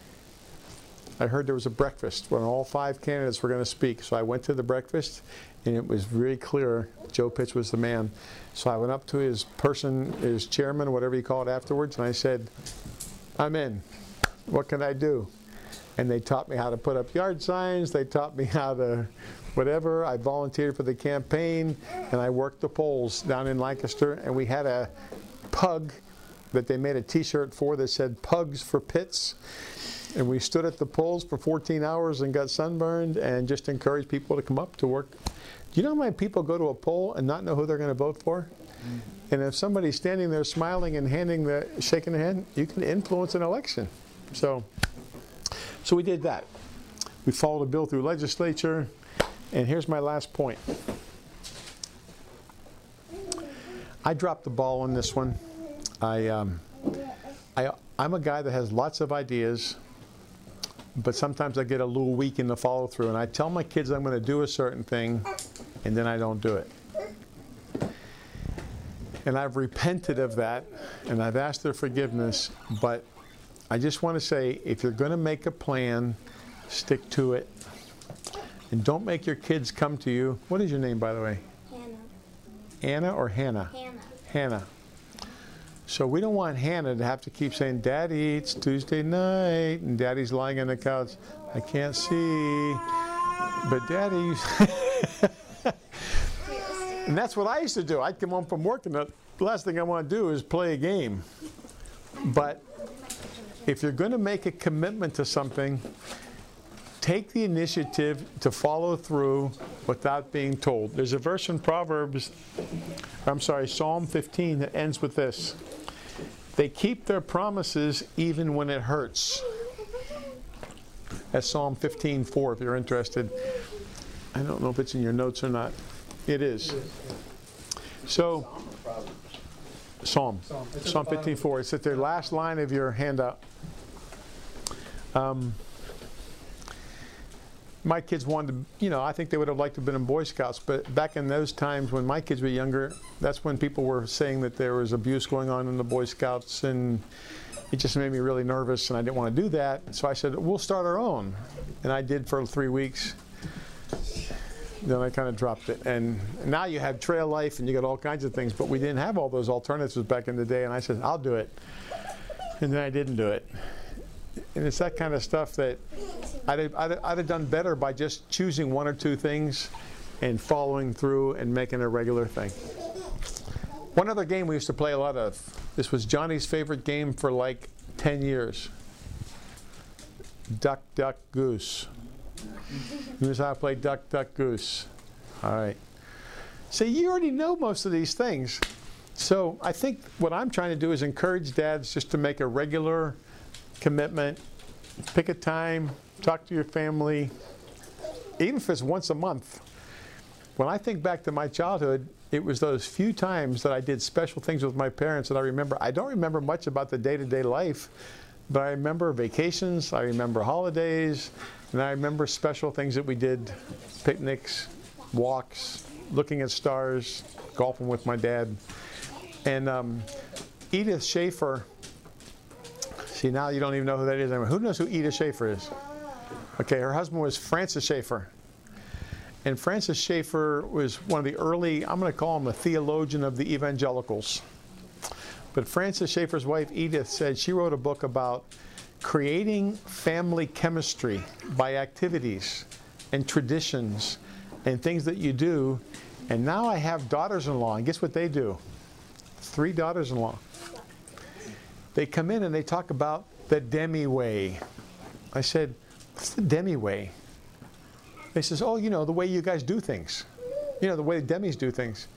Speaker 1: I heard there was a breakfast when all five candidates were going to speak. So I went to the breakfast, and it was very clear Joe Pitts was the man. So I went up to his person, his chairman, whatever you call it afterwards, and I said, I'm in. What can I do? And they taught me how to put up yard signs. They taught me how to whatever. I volunteered for the campaign, and I worked the polls down in Lancaster, and we had a pug that they made a t-shirt for that said Pugs for Pitts, and we stood at the polls for fourteen hours and got sunburned and just encouraged people to come up to work. Do you know how many people go to a poll and not know who they're going to vote for? Mm. And if somebody's standing there smiling and handing the, shaking their hand, you can influence an election. So, so we did that. We followed a bill through legislature. And here's my last point. I dropped the ball on this one. I, um, I, I'm a guy that has lots of ideas, but sometimes I get a little weak in the follow through, and I tell my kids I'm going to do a certain thing, and then I don't do it. And I've repented of that, and I've asked their forgiveness, but I just want to say, if you're going to make a plan, stick to it. And don't make your kids come to you. What is your name, by the way?
Speaker 8: Hannah.
Speaker 1: Anna or Hannah?
Speaker 8: Hannah.
Speaker 1: Hannah. So we don't want Hannah to have to keep saying, Daddy, it's Tuesday night, and Daddy's lying on the couch. I can't see, but Daddy. And that's what I used to do. I'd come home from work, and the last thing I want to do is play a game. But if you're going to make a commitment to something, take the initiative to follow through without being told. There's a verse in Proverbs, I'm sorry, Psalm fifteen that ends with this. They keep their promises even when it hurts. That's Psalm fifteen four if you're interested. I don't know if it's in your notes or not. It is. So, Psalm. Psalm fifteen four. It's at the last line of your handout. Um, my kids wanted to, you know, I think they would have liked to have been in Boy Scouts, but back in those times when my kids were younger, that's when people were saying that there was abuse going on in the Boy Scouts, and it just made me really nervous, and I didn't want to do that. So I said, we'll start our own. And I did for three weeks. Then I kind of dropped it. And now you have trail life and you got all kinds of things, but we didn't have all those alternatives back in the day. And I said, I'll do it. And then I didn't do it. And it's that kind of stuff that I'd have, I'd, I'd have done better by just choosing one or two things and following through and making it a regular thing. One other game we used to play a lot of. This was Johnny's favorite game for like ten years. Duck, duck, goose. Who knows how to play duck, duck, goose? All right. See, you already know most of these things. So I think what I'm trying to do is encourage dads just to make a regular commitment. Pick a time, talk to your family, even if it's once a month. When I think back to my childhood, it was those few times that I did special things with my parents that I remember. I don't remember much about the day-to-day life, but I remember vacations, I remember holidays, and I remember special things that we did, picnics, walks, looking at stars, golfing with my dad. And um, Edith Schaefer, see, now you don't even know who that is. I mean, who knows who Edith Schaefer is? Okay, her husband was Francis Schaefer. And Francis Schaefer was one of the early, I'm going to call him a theologian of the evangelicals. But Francis Schaefer's wife, Edith, said she wrote a book about creating family chemistry by activities and traditions and things that you do. And now I have daughters-in-law, and guess what they do? Three daughters-in-law. They come in and they talk about the Demi way. I said, what's the Demi way? They says, oh, you know, the way you guys do things. You know, the way the Demis do things.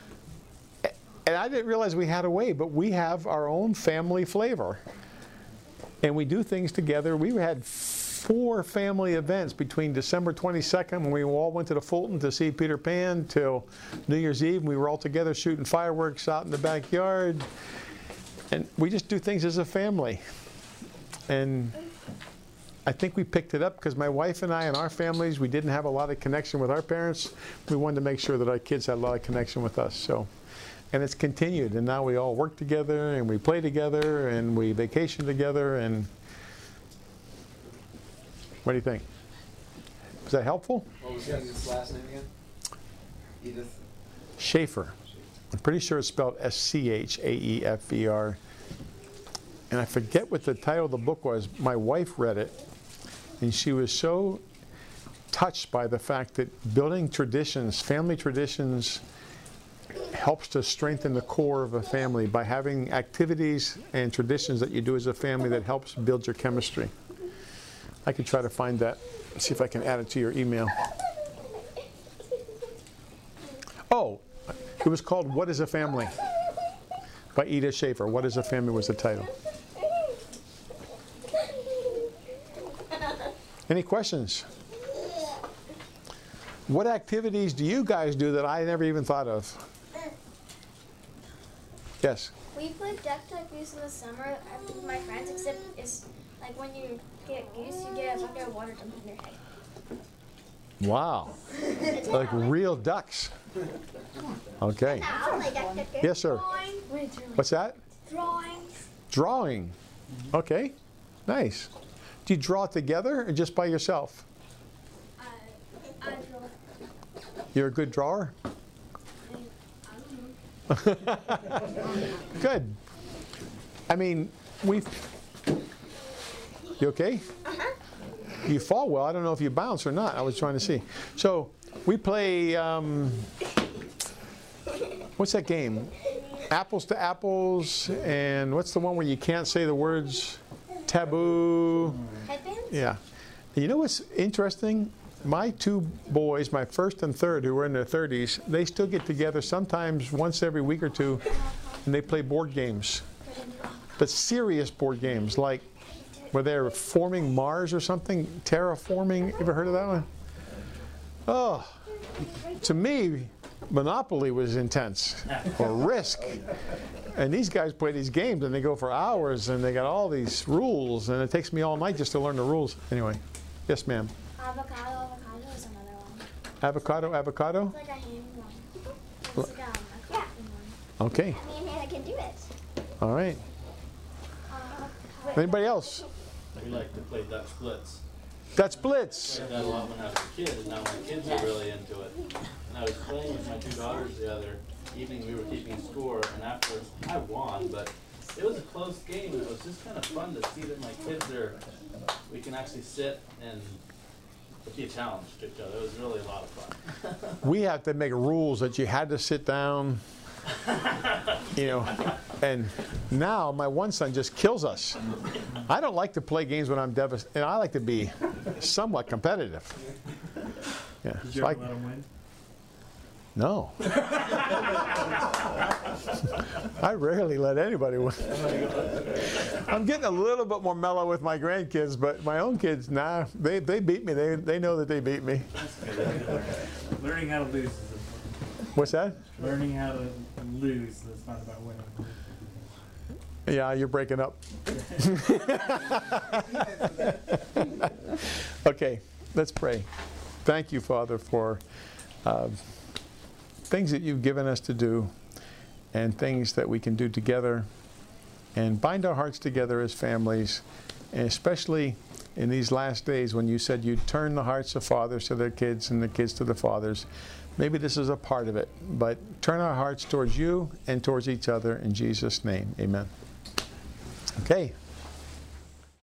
Speaker 1: And I didn't realize we had a way, but we have our own family flavor. And we do things together. We had four family events between December twenty-second, when we all went to the Fulton to see Peter Pan, till New Year's Eve. We were all together shooting fireworks out in the backyard. And we just do things as a family. And I think we picked it up because my wife and I and our families, we didn't have a lot of connection with our parents. We wanted to make sure that our kids had a lot of connection with us. So, and it's continued. And now we all work together and we play together and we vacation together. And what do you think? Was that helpful?
Speaker 3: What was his last name again? Edith?
Speaker 1: Schaefer. I'm pretty sure it's spelled S C H A E F E R. And I forget what the title of the book was. My wife read it, and she was so touched by the fact that building traditions, family traditions, helps to strengthen the core of a family by having activities and traditions that you do as a family that helps build your chemistry. I could try to find that, see if I can add it to your email. Oh, it was called What is a Family? By Edith Schaefer. What is a Family was the title. Any questions? What activities do you guys do that I never even thought of? Yes?
Speaker 8: We put duck duck goose in the summer with my friends, except it's like when you get goose, you get a bucket of water dumped in your head.
Speaker 1: Wow. Like real ducks. Okay.
Speaker 8: Now, like duck duck goose.
Speaker 1: Yes, sir.
Speaker 8: Drawing.
Speaker 1: What's that?
Speaker 8: Drawings.
Speaker 1: Drawing. Okay. Nice. Do you draw together or just by yourself?
Speaker 8: Uh, I draw.
Speaker 1: You're a good drawer?
Speaker 8: I don't know.
Speaker 1: Good. I mean, we. You okay?
Speaker 8: Uh-huh.
Speaker 1: You fall well. I don't know if you bounce or not. I was trying to see. So we play. Um, what's that game? Apples to apples, and what's the one where you can't say the words? Taboo.
Speaker 8: Headbands?
Speaker 1: Yeah. And you know what's interesting? My two boys, my first and third, who were in their thirties, they still get together sometimes once every week or two, and they play board games. But serious board games, like where they're forming Mars or something, terraforming. Ever heard of that one? Oh, to me, Monopoly was intense, or Risk. And these guys play these games, and they go for hours, and they got all these rules, and it takes me all night just to learn the rules. Anyway, yes, ma'am.
Speaker 8: Avocado, avocado is another one.
Speaker 1: Avocado, avocado?
Speaker 8: It's like a hand one. It's like um, a cotton one.
Speaker 1: Okay,
Speaker 8: Me and Hannah can do it.
Speaker 1: all right.
Speaker 8: Uh,
Speaker 1: Anybody else?
Speaker 4: We like to play duck splits.
Speaker 1: That's Blitz.
Speaker 4: Played that a lot when I was a kid, and now my kids are really into it. And I was playing with my two daughters the other evening. We were keeping score, and afterwards I won, but it was a close game. And it was just kind of fun to see that my kids are. We can actually sit and be a challenge to each other. It was really a lot of fun.
Speaker 1: We have to make rules that you had to sit down, you know, and now my one son just kills us. I don't like to play games when I'm devastated, and I like to be somewhat competitive. Yeah.
Speaker 2: Did you
Speaker 1: So
Speaker 2: ever
Speaker 1: I-
Speaker 2: let him win?
Speaker 1: no. I rarely let anybody win. I'm getting a little bit more mellow with my grandkids, but my own kids, nah, they, they beat me. They, they know that they beat me.
Speaker 2: Learning how to lose is important.
Speaker 1: What's that?
Speaker 2: Learning how to lose. It's not about winning.
Speaker 1: Yeah, you're breaking up. Okay, let's pray. Thank you, Father, for uh, things that you've given us to do and things that we can do together and bind our hearts together as families, and especially in these last days when you said you'd turn the hearts of fathers to their kids and the kids to the fathers. Maybe this is a part of it, but turn our hearts towards you and towards each other in Jesus' name. Amen. Okay.